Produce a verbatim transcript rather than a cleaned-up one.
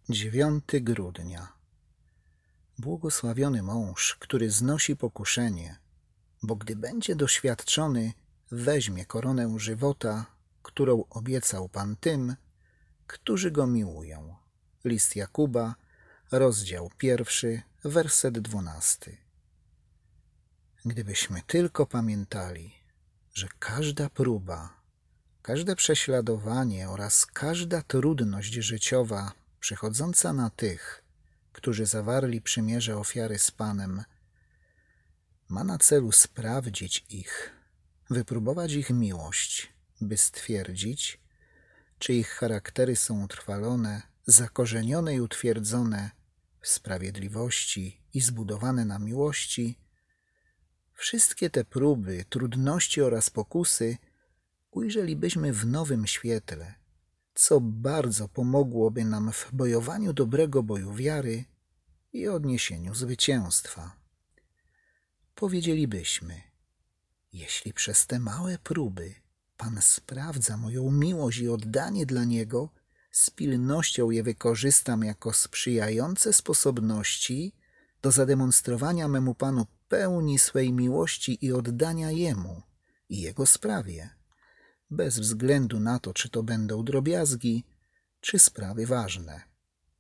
dziewiątego grudnia. Błogosławiony mąż, który znosi pokuszenie, bo gdy będzie doświadczony, weźmie koronę żywota, którą obiecał Pan tym, którzy Go miłują. List Jakuba, rozdział pierwszy, werset dwunasty. Gdybyśmy tylko pamiętali, że każda próba, każde prześladowanie oraz każda trudność życiowa przychodząca na tych, którzy zawarli przymierze ofiary z Panem, ma na celu sprawdzić ich, wypróbować ich miłość, by stwierdzić, czy ich charaktery są utrwalone, zakorzenione i utwierdzone w sprawiedliwości i zbudowane na miłości. Wszystkie te próby, trudności oraz pokusy ujrzelibyśmy w nowym świetle, co bardzo pomogłoby nam w bojowaniu dobrego boju wiary i odniesieniu zwycięstwa. Powiedzielibyśmy, jeśli przez te małe próby Pan sprawdza moją miłość i oddanie dla Niego, z pilnością je wykorzystam jako sprzyjające sposobności do zademonstrowania memu Panu pełni swej miłości i oddania Jemu i Jego sprawie, bez względu na to, czy to będą drobiazgi, czy sprawy ważne.